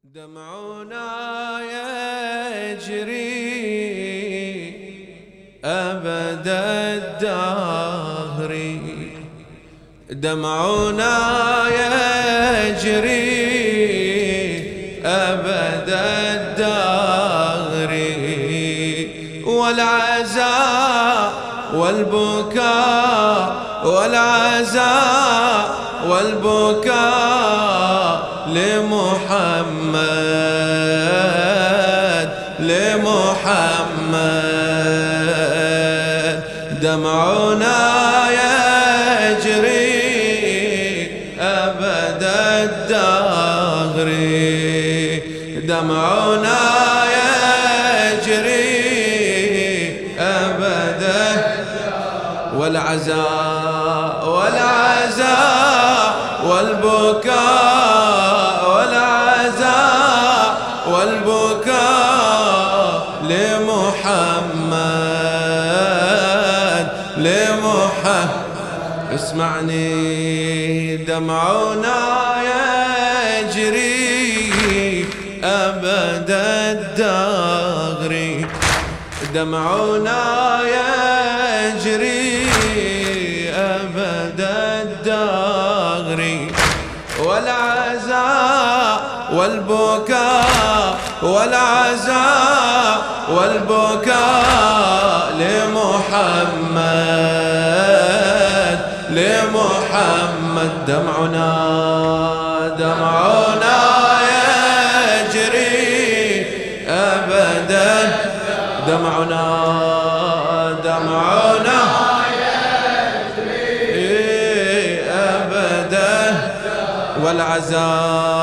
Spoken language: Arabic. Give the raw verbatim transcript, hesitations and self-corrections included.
دمعنا يجري أبد الدهر، دمعنا يجري أبد الدهر، والعزاء والبكاء والعزاء والبكاء لمحمد لمحمد. دمعنا يجري أبد الدهر، دمعنا يجري أبد والعزاء والعزاء والبكاء والعزاء والبكاء لمحمد لمحمد. اسمعني، دمعنا يجري أبد الدهر، دمعنا يجري أبد الدهر، والعزاء والبكاء والعزاء والبكاء لمحمد لمحمد. دمعنا دمعنا يجري أبدا، دمعنا دمعنا يجري أبدا، والعزاء